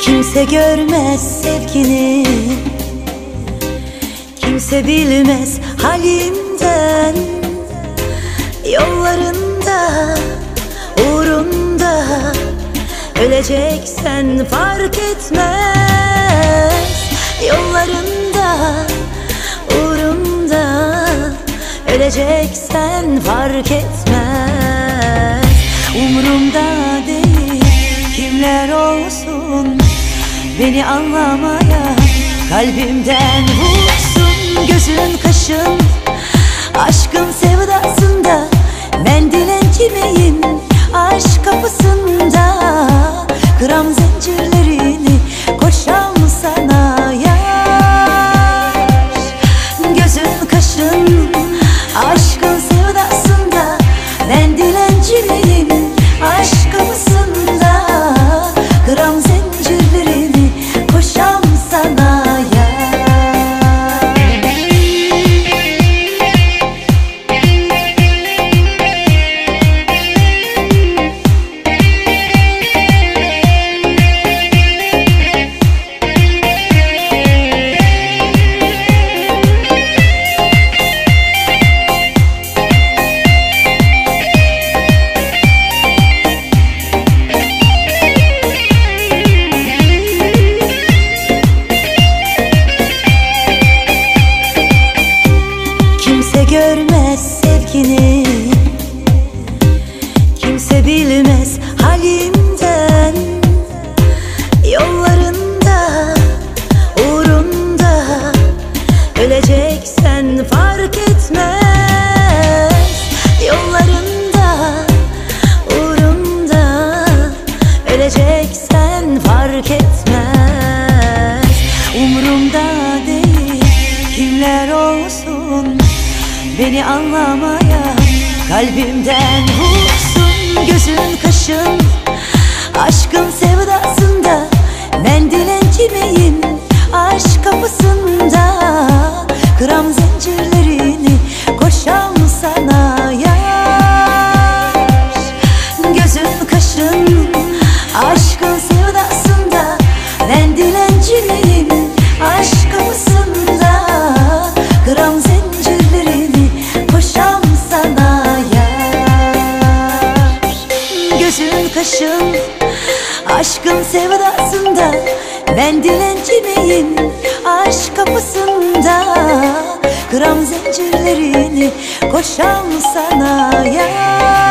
Kimse görmez sevgini, kimse bilmez halimden. Yollarında, uğrunda öleceksen fark etmez. Yollarında, uğrunda öleceksen fark etmez. Umrumda değil kimler olsun, beni anlamaya kalbimden vursun. Gözün kaşın aşkın sevdasında, ben dilenci miyim aşk kapısında? Kıram zincirlerini, koşam sana yar. Gözün kaşın aşkın sevdasında, ben dilenci miyim aşk kapısında? Kıram zincirlerini, koşam sana yar. Kimse görmez sevgini, kimse bilmez halimden. Yollarında, uğrunda öleceksen fark etmez. Yollarında, uğrunda öleceksen fark etmez. Umrumda değil kimler olsun, beni anlamaya kalbimden vursun. Gözün kaşın aşkın sevdasında, ben dilenci miyim aşk kapısında? Kıram zincirlerini, koşam sana yar. Gözün kaşın aşkın sevdasında, ben dilenci miyim aşk kapısında? Kıram zincirlerini, koşam sana yar. Gözün kaşın aşkın sevdasında, ben dilenci miyim aşk kapısında? Kıram zincirlerini, koşam sana yar.